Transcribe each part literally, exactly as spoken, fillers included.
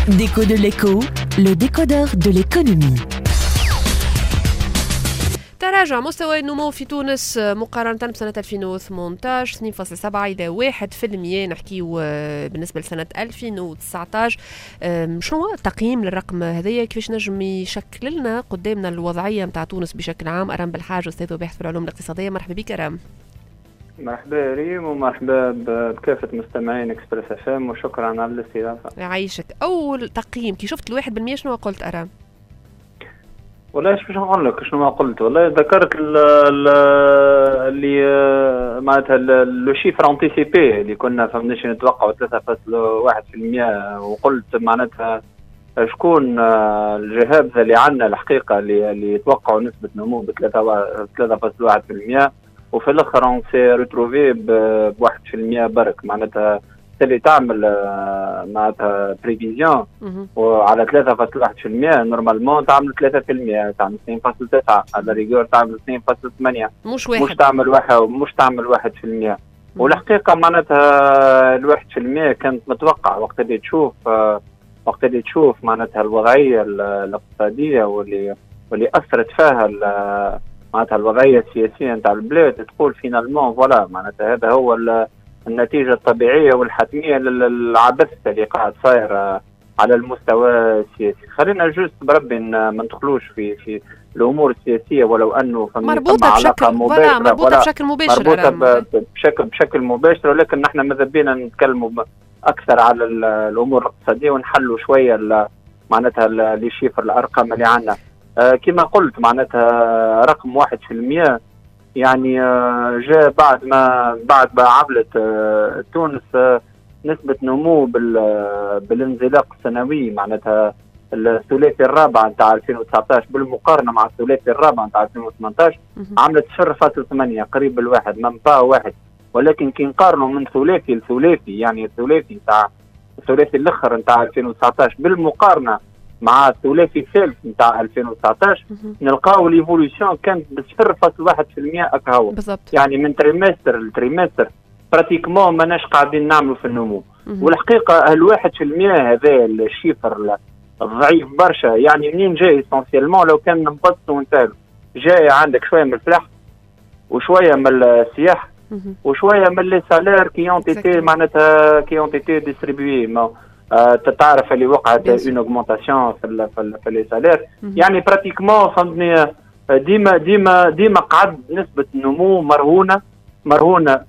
Déco de l'écho, le décodeur de l'économie. تراجع مستوى النمو في تونس مقارنة بسنة ألفين وثمانية عشر اثنين فاصلة سبعة إلى واحد بالمئة نحكيو بالنسبة لسنة ألفين وتسعة عشر. شنو هو التقييم للرقم هذايا؟ كيفاش نجم يشكل لنا قدامنا الوضعية متاع تونس بشكل عام؟ أرام بالحاج أستاذ وباحث في العلوم الاقتصادية، مرحبا بك أرام. مرحبا ريم ومرحبا بكافة مستمعين اكسبريس اف ام وشكرا على الاستضافة. يعيشك. أول تقييم كي شفت الواحد بالمية شنو قلت أرام؟ والله ايش باش نقول لك شنو ما قلت، والله ذكرت اللي معناتها لو شيفر انتيسيبي اللي كنا فهمناش نتوقعوا ثلاثة فاصلة واحد بالمئة، وقلت معناتها شكون الجهات اللي عندنا الحقيقة اللي يتوقعوا نسبة نمو ب ثلاثة فاصلة واحد بالمئة، وفي الاخر اون سي ريتروفي ب واحد بالمئة برك. معناتها اللي تعمل معناتها بريفيزيون وعلى ثلاثة فاصلة واحد بالمئة نورمالمون تعمل ثلاثة بالمئة، تعمل اثنين فاصلة تسعة على ريغور، تعمل اثنين فاصلة ثمانية، مش واحد، مش تعمل واحد مش تعمل واحد بالمئة. والحقيقة معناتها الواحد بالمئة كانت متوقع وقت اللي تشوف وقت اللي تشوف معناتها الوضعية الاقتصادية واللي واللي أثرت فيها معناتها الوضعية السياسية نتاع البلاد، تقول فينالمون فوالا معناتها هذا هو النتيجة الطبيعية والحتمية للعبث اللي قاعد صاير على المستوى السياسي. خلينا جوست بربي ما ندخلوش في في الأمور السياسية، ولو أنه مربوطة بشكل مباشر مربوطة بشكل مباشر مربوطة بشكل بشكل مباشر، ولكن نحن ماذا بينا نتكلموا أكثر على الأمور الاقتصادية ونحلوا شوية معناتها اللي شيفر الأرقام اللي عندنا. آه كما قلت معناتها رقم واحد في المئة يعني آه جاء بعد ما بعد ما عملت آه تونس آه نسبة نمو بالانزلاق السنوي، معناتها الثلاثي الرابع نتاع ألفين وتسعة عشر بالمقارنة مع الثلاثي الرابع نتاع ألفين وثمانية عشر عملت صفر فاصلة ثمانية قريب الواحد منبا واحد. ولكن كي نقارنوا من ثلاثي لثلاثي يعني الثلاثي نتاع الثلاثي الاخر نتاع ألفين وتسعة عشر بالمقارنة مع الثلاثي الثالث نتاع ألفين وتسعة عشر نلقاو ليفولوشن كانت ب صفر فاصلة واحد بالمئة اكهو، يعني من تريمستر لتريمستر براتيكمون ماناش قاعدين نعملوا في النمو. والحقيقه الواحد في المئة هذا الشيفر الضعيف برشا، يعني منين جاي اسونسيالمون لو كان نبسط ونسال جاي عندك شويه من الفلاح وشويه من السياحه وشويه من لي سالير كي اون تيتي معناتها كي اون تيتي ديستريبيي. آه تعرف اللي وقعت اون اوغمونطاسيون في في لي سالير، يعني براتيكمون فهمتني ديما ديما ديما قعد نسبه نمو مرهونه مرهونه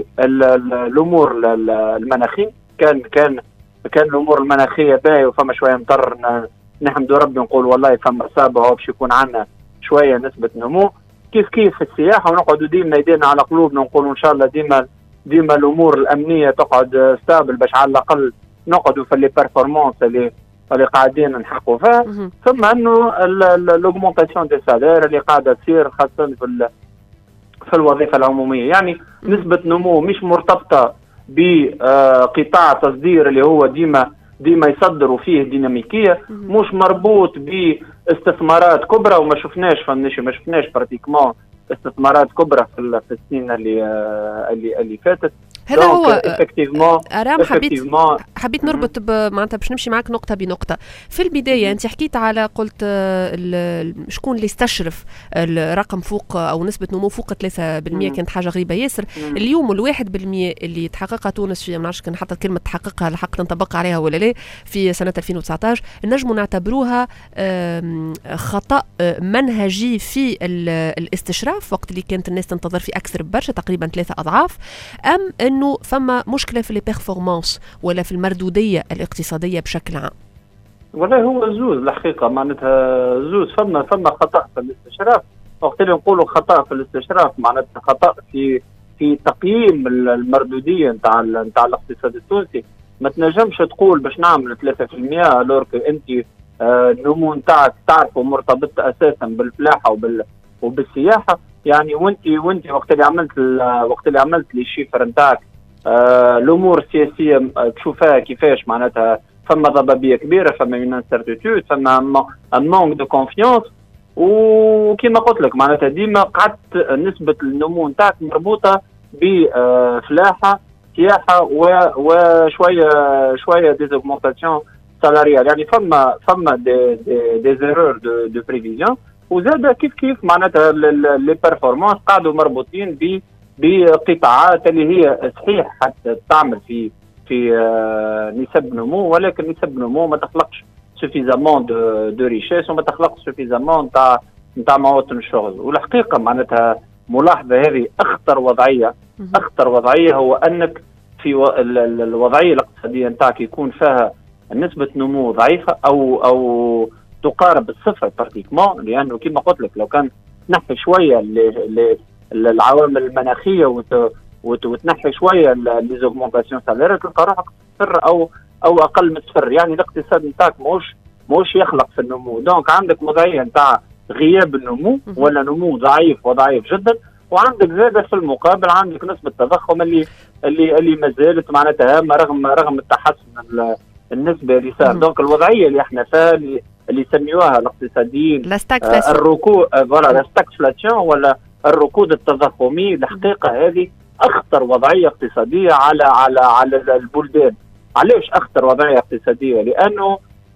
للامور المناخيه. كان كان كان الامور المناخيه باهيه وفما شويه مطر نحمدوا ربي نقول والله فما اصابه باش يكون عندنا شويه نسبه نمو. كيف كيف في السياحه ونقعدوا ديما يدينا على قلوبنا ونقولوا ان شاء الله ديما ديما الامور الامنيه تقعد ستابل باش على الاقل نقعدوا في لي بيرفورمانس اللي اللي قاعدين نحققوا فيها. ثم انه الاوغمونطاسيون دي سالير اللي قاعده تصير خاصه في في الوظيفه العموميه، يعني نسبه نمو مش مرتبطه بقطاع تصدير اللي هو ديما ديما يصدروا فيه ديناميكيه، مش مربوط باستثمارات كبرى، وما شفناش فهمناش ما شفناش براتيكمون استثمارات كبرى في السنين اللي اللي اللي فاتت. هذا هو أرام. حبيت حبيت نربط معناتها باش نمشي معك نقطة بنقطة. في البداية أنت حكيت على قلت شكون اللي استشرف الرقم فوق أو نسبة نمو فوق ثلاثة بالمئة، كانت حاجة غريبة ياسر. اليوم الواحد بالمئة اللي تحققها تونس في ما نعرفش كان حتى كلمة تحققها الحق نطبق عليها ولا لا في سنة ألفين وتسعة عشر، نجم نعتبروها خطأ منهجي في الاستشراف وقت اللي كانت الناس تنتظر في أكثر برشا تقريبا ثلاثة أضعاف، أم انه فما مشكله في لي بيرفورمانس ولا في المردوديه الاقتصاديه بشكل عام؟ والله هو زوز الحقيقه معناتها زوز. فما فما خطا في الاستشراف، وقت اللي نقولوا خطا في الاستشراف معناتها خطا في في تقييم المردوديه نتاع نتاع الاقتصاد التونسي. ما تنجمش تقول باش نعمل ثلاثة بالمئة الورك انت النمو نتاعك تعرفوا مرتبط اساسا بالفلاحه وبال وبالسياحه، يعني وانت وانت وقت اللي عملت وقت اللي عملت لي الشيفر نتاعك آه الامور السياسيه تشوفها كيفاش معناتها فما ضبابيه كبيره، فما من انسيرتيتود، فما مانك دو كونفيونس. وكما قلت لك معناتها ديما قعدت نسبه النمو نتاعك مربوطه بفلاحه سياحه وشويه شويه ديزوغمونطاسيون سالاريال، يعني فما فما دي دي دي زيرور دو دو بريفيزيون، وزاد كيف كيف معناتها لي بيرفورمانس قاعدوا مربوطين ب بقطاعات اللي هي صحيح حتى تعمل في في نسب نمو، ولكن نسب نمو ما تخلقش سوفيزامون دو دو ريشيس وما تخلقش سوفيزامون تاع نتاع مواطن الشغل. والحقيقه معناتها ملاحظه هذه اخطر وضعيه، اخطر وضعيه هو انك في و... الوضعيه الاقتصاديه نتاعك يكون فيها نسبه نمو ضعيفه او او تقارب الصفر براتيكمون، لانه كما قلت لك لو كان تنحي شويه ل... العوامل المناخيه وت... وت... وتنحي شويه ليزوغمونتاسيون سالير تلقى روحك صفر او او اقل من صفر، يعني الاقتصاد نتاعك موش موش يخلق في النمو. دونك عندك وضعيه نتاع غياب النمو ولا نمو ضعيف وضعيف جدا، وعندك زاده في المقابل عندك نسبه تضخم اللي اللي اللي ما زالت معناتها هامه رغم رغم التحسن النسبه اللي صار. دونك الوضعيه اللي احنا فيها اللي, اللي يسميوها الاقتصاديين آه الركود فوالا لاستاكفلاسيون ولا الركود التضخمي، الحقيقه هذه اخطر وضعيه اقتصاديه على على على البلدان. علاش اخطر وضعيه اقتصاديه؟ لانه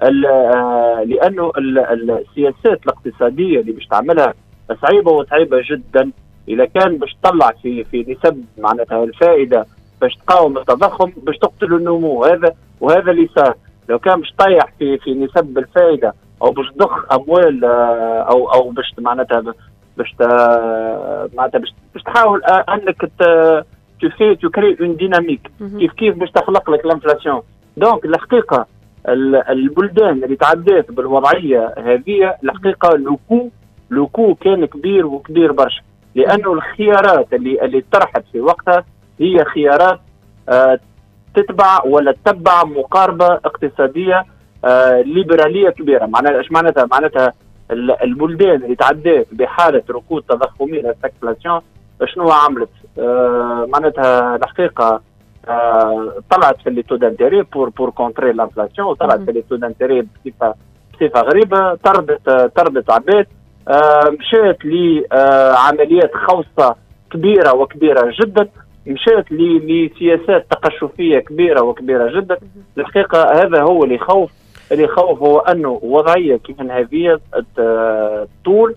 لانه السياسات الاقتصاديه اللي باش تعملها صعيبه وصعيبه جدا. اذا كان باش تطلع في في نسب معناتها الفائده باش تقاوم التضخم باش تقتل النمو، هذا وهذا اللي صار. لو كان باش تطيح في في نسب الفائده او باش تضخ اموال او او باش معناتها باش معناتها باش تحاول انك تفي تكري اون ديناميك كيف كيف باش تخلق لك الانفلاسيون. دونك الحقيقه البلدان اللي تعدات بالوضعيه هذه الحقيقه لوكو لوكو كان كبير وكبير برشا، لانه الخيارات اللي اللي طرحت في وقتها هي خيارات آه تتبع ولا تتبع مقاربه اقتصاديه آه ليبراليه كبيره. معناتها ايش معناتها؟ معناتها البلدان اللي تعدات بحاله ركود تضخمي لاستاكفلاسيون شنو عملت؟ آه معناتها الحقيقه آه طلعت في لي تو دانتيري بور بور كونتري لانفلاسيون، وطلعت في لي تو دانتيري بصفه بصفه غريبه، طردت طردت عباد، آه مشات لعمليات خوصه كبيره وكبيره جدا، مشات لسياسات تقشفيه كبيره وكبيره جدا. الحقيقه هذا هو اللي يخوف، اللي يخوف هو انه وضعيه كيف هذه طول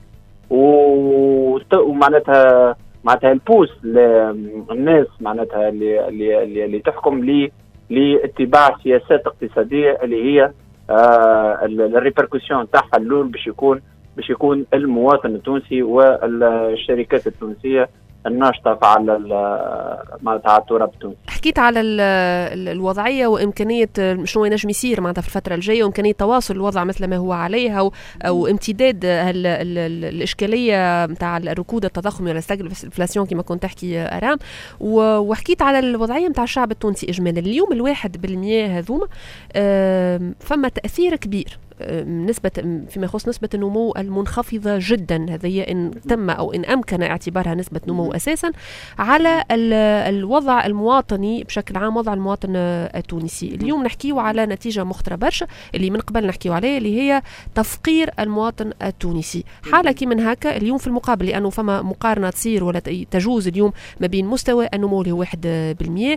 ومعناتها معناتها البوس للناس معناتها اللي اللي اللي تحكم لي لاتباع سياسات اقتصاديه اللي هي آه الريبركسيون تاعها الاول باش يكون باش يكون المواطن التونسي والشركات التونسيه الناشطه على معناتها على التراب التونسي. حكيت على الوضعيه وامكانيه شنو ينجم يصير معناتها في الفتره الجايه وامكانيه تواصل الوضع مثل ما هو عليه او, أو امتداد الاشكاليه نتاع الركود التضخمي ولا ستاغفلاسيون كما كنت تحكي ارام، وحكيت على الوضعيه نتاع الشعب التونسي اجمالا. اليوم الواحد بالمية هذوما فما تاثير كبير نسبة فيما يخص نسبة النمو المنخفضة جدا، هذه إن تم أو إن أمكن اعتبارها نسبة نمو أساسا على الوضع المواطني بشكل عام، وضع المواطن التونسي. اليوم نحكيه على نتيجة مخطرة برشا اللي من قبل نحكيه عليها اللي هي تفقير المواطن التونسي. حالة كي من هكا اليوم في المقابل، لأنه فما مقارنة تصير ولا تجوز اليوم ما بين مستوى النمو اللي هو واحد بالمية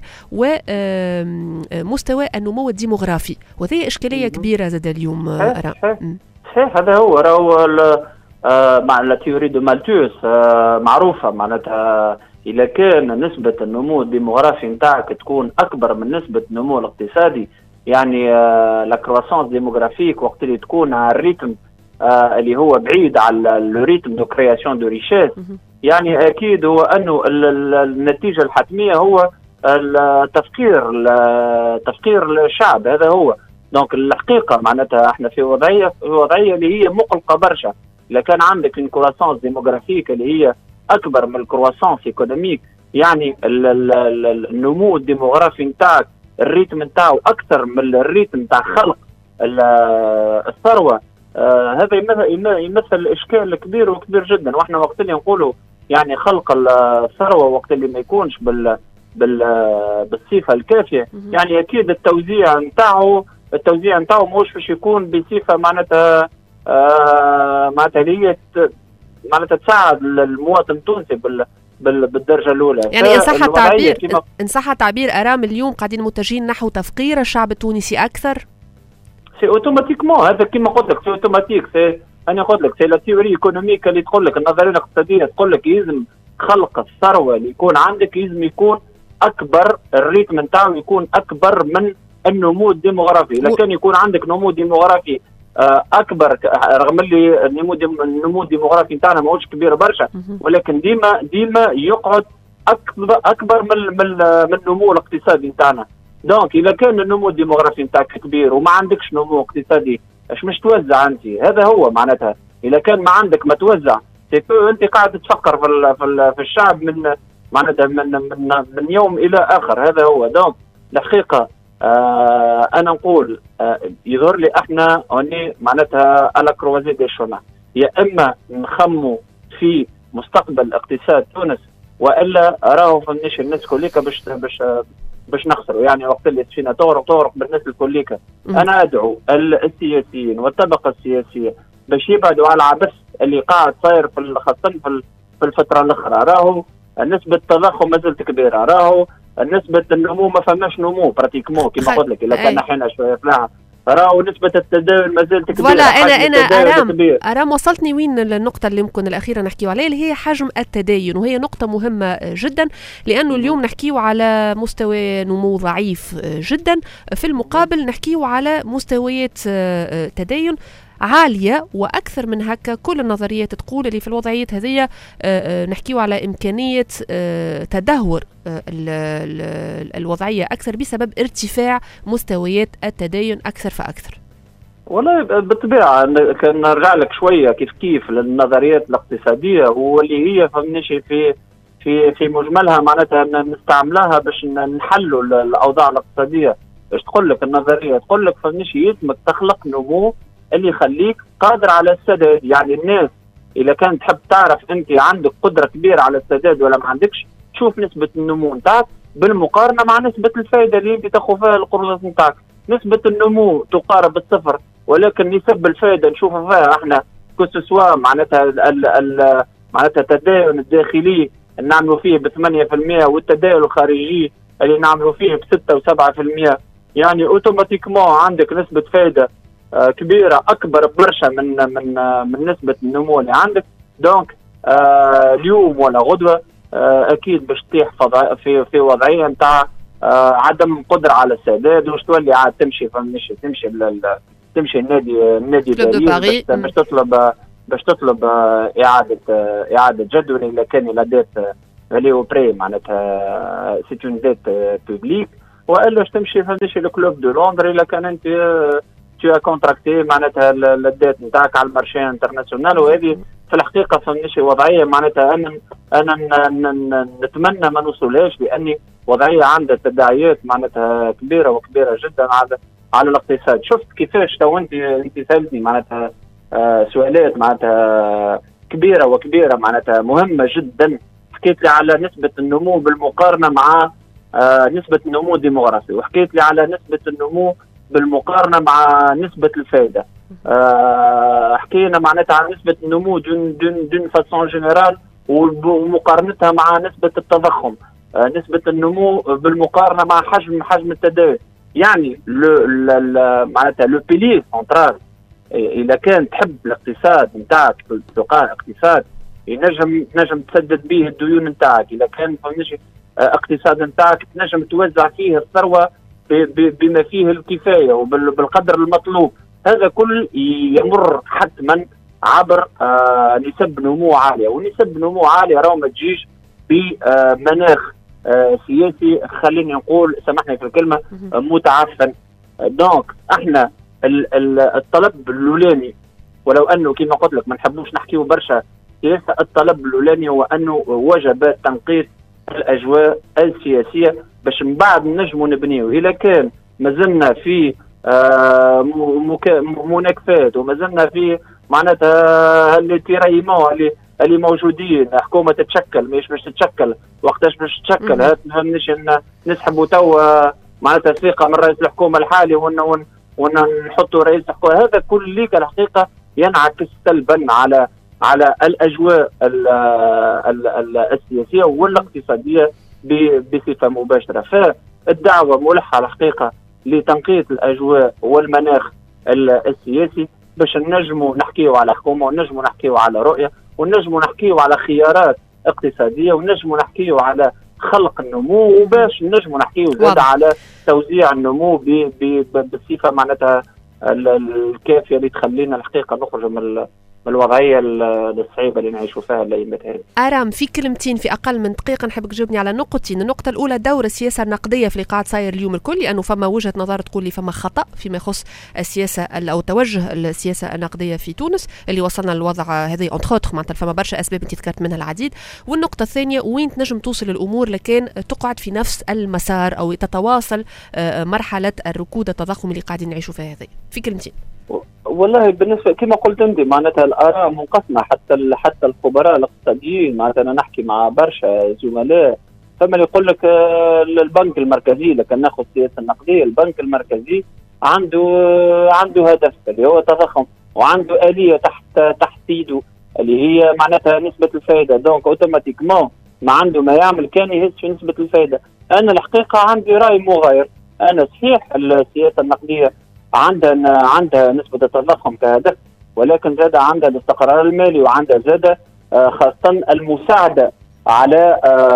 ومستوى النمو الديموغرافي، وهذه إشكالية كبيرة زاد اليوم. صحيح هذا هو راهو مع لا تيوري دو مالثوس معروفه، معناتها اذا كان نسبه النمو الديموغرافي نتاعك تكون اكبر من نسبه النمو الاقتصادي، يعني لا كرواسونس ديموغرافيك وقت اللي تكون على الريتم اللي هو بعيد على الريتم دو كرياسيون دو ريشيس، يعني اكيد هو انه النتيجه الحتميه هو التفقير تفقير الشعب. هذا هو. دونك الحقيقه معناتها احنا في وضعيه في وضعيه اللي هي مقلقه برشا. اذا كان عندك الكرواسونس ديموغرافيك اللي هي اكبر من الكرواسونس ايكونوميك، يعني ال ال ال النمو الديموغرافي نتاعك الريتم نتاعو اكثر من الريتم نتاع خلق الثروه، آه هذا يمثل اشكال كبير وكبير جدا. واحنا وقت اللي نقولوا يعني خلق الثروه وقت اللي ما يكونش بال بال بالصفه الكافيه، يعني اكيد التوزيع نتاعو التوزيع نتاعو موش باش يكون بصفه معناتها آه معناتها هي معناتها تساعد المواطن التونسي بال بالدرجه الاولى. يعني ان صح التعبير ان صح التعبير ارام اليوم قاعدين متجهين نحو تفقير الشعب التونسي اكثر. سي اوتوماتيكمون هذا كيما قلت لك سي اوتوماتيك سي انا قلت لك سي لا تيوري ايكونوميك اللي تقول لك النظريه الاقتصاديه تقول لك يلزم خلق الثروه اللي يكون عندك يلزم يكون اكبر، الريتم نتاعو يكون اكبر من النمو الديموغرافي. لكن يكون عندك نمو ديموغرافي اكبر رغم اللي النمو النمو الديموغرافي نتاعنا ماهوش كبير برشا، ولكن ديما ديما يقعد اكبر اكبر من من, من النمو الاقتصادي نتاعنا. دونك اذا كان النمو الديموغرافي نتاعك كبير وما عندكش نمو اقتصادي اش مش توزع انت؟ هذا هو معناتها. اذا كان ما عندك ما توزع انت قاعد تفكر في في, في الشعب من معناتها من, من من يوم الى اخر. هذا هو. دونك الحقيقه آه انا نقول آه يظهر لي احنا هوني معناتها على كروازي دي شومان، يا اما نخموا في مستقبل اقتصاد تونس والا راهو فمنيش الناس كليكا باش باش باش نخسروا. يعني وقت اللي تفينا تغرق تغرق بالناس الكليكا. انا ادعو السياسيين والطبقه السياسيه باش يبعدوا على العبث اللي قاعد صاير في خاصه في الفتره الاخرى. راهو نسبه التضخم ما زالت كبيره، راهو نسبه النمو ما فماش نمو براتيكمون كما قلت لك. الا كان نحينا شويه فلاحه راهو نسبة التداول ما زالت كبيرة. فوالا أنا أنا أرام أرام وصلتني وين النقطة اللي ممكن الأخيرة نحكيو عليها اللي هي حجم التدين، وهي نقطة مهمة جدا لأنه اليوم نحكيو على مستوى نمو ضعيف جدا، في المقابل نحكيو على مستويات تدين عالية وأكثر من هكا. كل النظريات تقول اللي في الوضعيات هذه نحكيو على إمكانية تدهور الوضعية أكثر بسبب ارتفاع مستويات التدين أكثر فأكثر. والله بالطبيعة كان نرجع لك شوية كيف كيف للنظريات الاقتصادية واللي هي فهمنيش في في في مجملها معناتها نستعملها باش نحلوا الأوضاع الاقتصادية. باش تقول لك النظرية تقول لك فهمنيش يلزمك تخلق نمو اللي يخليك قادر على السداد. يعني الناس إذا كانت تحب تعرف أنت عندك قدرة كبيرة على السداد ولا ما عندكش، تشوف نسبة النمو نتاعك بالمقارنة مع نسبة الفائدة اللي أنت تاخذ فيها القروضات نتاعك. نسبة النمو تقارب الصفر، ولكن نسب الفائدة نشوفها فيها احنا كسوا معناتها ال ال معناتها التداول الداخلي نعملوا فيه ب ثمانية بالمئة والتداول الخارجي اللي نعملوا فيه ب ستة وسبعة بالمئة. يعني اوتوماتيكمون عندك نسبة فائدة كبيرة أكبر برشا من من من نسبة النمو اللي عندك. دونك آه اليوم ولا غدوة آه أكيد باش تطيح في في وضعية نتاع آه عدم قدرة على السداد، وش تولي عاد تمشي فمش تمشي تمشي النادي النادي باريس باش تطلب باش تطلب آه إعادة آه إعادة جدول إذا كان لا ديت فاليو بري معناتها سي اون ديت بوبليك، والا باش تمشي فمش الكلوب دو لندن إذا كان أنت آه tu as كونتراكتي معناتها الديت نتاعك على المارشي انترناسيونال. وهذه في الحقيقه فمنيش وضعيه معناتها انا انا نتمنى ما نوصلهاش، لاني وضعيه عندها تداعيات معناتها كبيره وكبيره جدا على على الاقتصاد. شفت كيفاش تو انت انت سالتني معناتها آه سؤالات معناتها كبيره وكبيره معناتها مهمه جدا. حكيت لي على نسبه النمو بالمقارنه مع آه نسبه النمو الديموغرافي، وحكيت لي على نسبه النمو بالمقارنة مع نسبة الفائدة. أه حكينا معناتها عن نسبة النمو دون دون دون فاسون جينيرال ومقارنتها مع نسبة التضخم. أه نسبة النمو بالمقارنة مع حجم حجم التداول. يعني لو معناتها لو بيلي سنترال إذا كان تحب الاقتصاد نتاعك تلقاه اقتصاد ينجم تنجم تسدد به الديون نتاعك. إذا كان فهمتش اقتصاد نتاعك تنجم توزع فيه الثروة بما فيه الكفاية وبالقدر المطلوب. هذا كل يمر حتما عبر آه نسب نمو عالية، ونسب نمو عالية راهو ما تجيش بمناخ آه سياسي خليني نقول سامحني في الكلمة آه متعفن. دونك احنا الطلب الاولاني ولو انه كما قلت لك ما نحبوش نحكيو برشا سياسة، الطلب الاولاني هو انه وجب تنقية الاجواء السياسية باش من بعد نجموا نبنيو. إذا كان مازلنا في آه مناكفات ومازلنا في معناتها اللي تيريمون اللي اللي موجودين، حكومة تتشكل مش باش تتشكل وقتاش باش تتشكل، هات نفهمنيش ان نسحبوا تو معناتها الثقة من رئيس الحكومة الحالي ون ونحطوا رئيس الحكومة. هذا كل ليك الحقيقة ينعكس سلبا على على الأجواء ال ال ال السياسية والاقتصادية بصفة مباشرة. فالدعوة ملحة الحقيقة لتنقية الأجواء والمناخ السياسي باش نجموا نحكيوا على حكومه، ونجموا نحكيوا على رؤيه، ونجموا نحكيوا على خيارات اقتصاديه، ونجموا نحكيوا على خلق النمو، وباش نجموا نحكيوا زاد على توزيع النمو بصفه معناتها الكافيه اللي تخلينا الحقيقه نخرج من الوضعيه الصعيبه اللي نعيشوا فيها الايامات هذه. ارام، في كلمتين في اقل من دقيقه نحب تجاوبني على نقطتين. النقطه الاولى دور السياسه النقديه في اللي قاعد صاير اليوم الكل، لانه فما وجهه نظر تقول لي فما خطا فيما يخص السياسه او توجه السياسه النقديه في تونس اللي وصلنا للوضع هذه اونتر اوتر، معناتها فما برشا اسباب انت ذكرت منها العديد. والنقطه الثانيه، وين تنجم توصل الامور لكان تقعد في نفس المسار او تتواصل مرحله الركود التضخم اللي قاعدين نعيشوا فيها هذه، في كلمتين. والله بالنسبه كما قلت انت معناتها الاراء منقسمه، حتى حتى الخبراء الاقتصاديين معناتها انا نحكي مع برشا زملاء، فما اللي يقول لك البنك المركزي، لكن ناخذ السياسه النقديه، البنك المركزي عنده عنده هدف اللي هو التضخم، وعنده اليه تحت تحت ايده اللي هي معناتها نسبه الفائده، دونك اوتوماتيكمون ما عنده ما يعمل كان يهز في نسبه الفائده. انا الحقيقه عندي راي مغاير، انا صحيح السياسه النقديه عندها عندها نسبة التضخم كهدف، ولكن زاد عندها الاستقرار المالي، وعندها زاد خاصة المساعدة على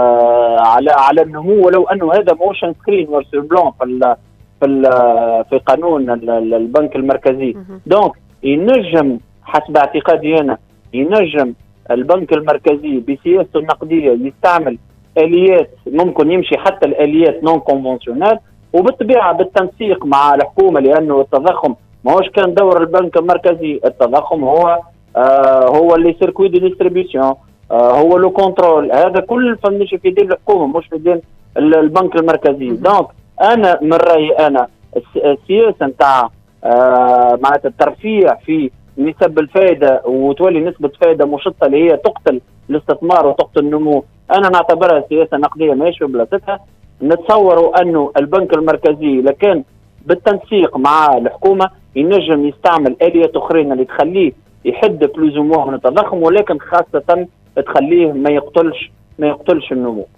على على النمو، ولو انه هذا موشن سكرين ورسول بلون في ال في ال في قانون البنك المركزي. دونك ينجم حسب اعتقادي انا ينجم البنك المركزي بسياسته النقدية يستعمل اليات، ممكن يمشي حتى الاليات نون كونفنسيونال، وبالطبيعه بالتنسيق مع الحكومه، لانه التضخم ما هوش كان دور البنك المركزي، التضخم هو آه هو اللي سيركوي دي ديستريبيسيون، آه هو لو كنترول، هذا كل فنش في يدين الحكومه مش في يدين البنك المركزي. دونك انا من رايي انا السياسه نتاع آه معناتها الترفيع في نسب الفائده وتولي نسبه فائده مشطه اللي هي تقتل الاستثمار وتقتل النمو، انا نعتبرها سياسه نقديه ماشي ببلاصتها. نتصوروا انه البنك المركزي لكن بالتنسيق مع الحكومه ينجم يستعمل اليات اخرين اللي تخليه يحد بلوز من التضخم، ولكن خاصه تخليه ما يقتلش ما يقتلش النمو.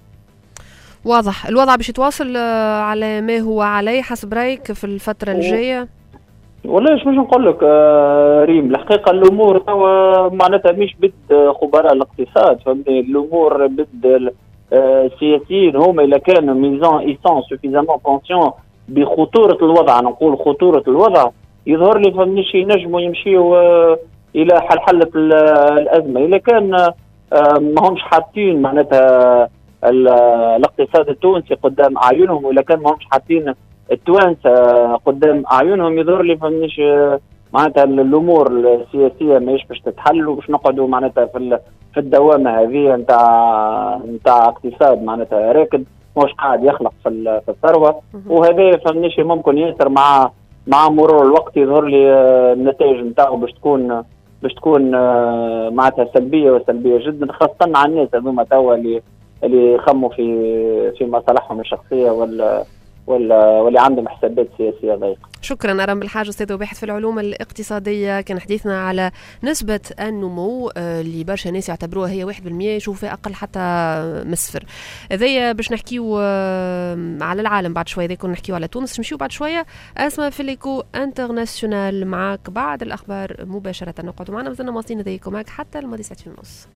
واضح. الوضع باش يتواصل على ما هو عليه حسب رايك في الفتره الجايه؟ والله ايش باش نقول لك آه ريم، الحقيقه الامور توا معناتها مش بد خبراء الاقتصاد، فهمتني، الامور بد السياسيين هما اذا كانوا ميزون ايسون سوفيزامون كونسيون بخطوره الوضع، نقول خطوره الوضع، يظهر لي فهمنيش ينجموا يمشيوا الى حل حل الازمه. اذا كان ما همش حاطين معناتها الاقتصاد التونسي قدام اعينهم، واذا كان ما همش حاطين التوانسه قدام اعينهم، يظهر لي فهمنيش معناتها الامور السياسيه ماهيش باش تتحل، وباش نقعدوا معناتها في في الدوامه هذه نتاع نتاع اقتصاد معناتها راكد مش قاعد يخلق في في الثروه، وهذا فهمنيش ممكن ياثر مع مع مرور الوقت، يظهر لي النتائج نتاعو باش تكون باش تكون معناتها سلبيه وسلبيه جدا، خاصه على الناس هذوما توا اللي اللي يخموا في في مصالحهم الشخصيه ولا ولا واللي عندهم حسابات سياسيه ضيقه. شكرا ارام بالحاج، استاذ وباحث في العلوم الاقتصاديه. كان حديثنا على نسبه النمو اللي برشا ناس يعتبروها هي واحد بالمئة، يشوفوا اقل حتى من صفر. هذايا باش نحكيو على العالم بعد شويه، كنا نحكيو على تونس، نمشيو بعد شويه اسمع في ليكو انترناسيونال معاك بعد الاخبار مباشره. نقعدوا معنا مازلنا مواصلين هذيكم معك حتى الماضي ساعتين ونص.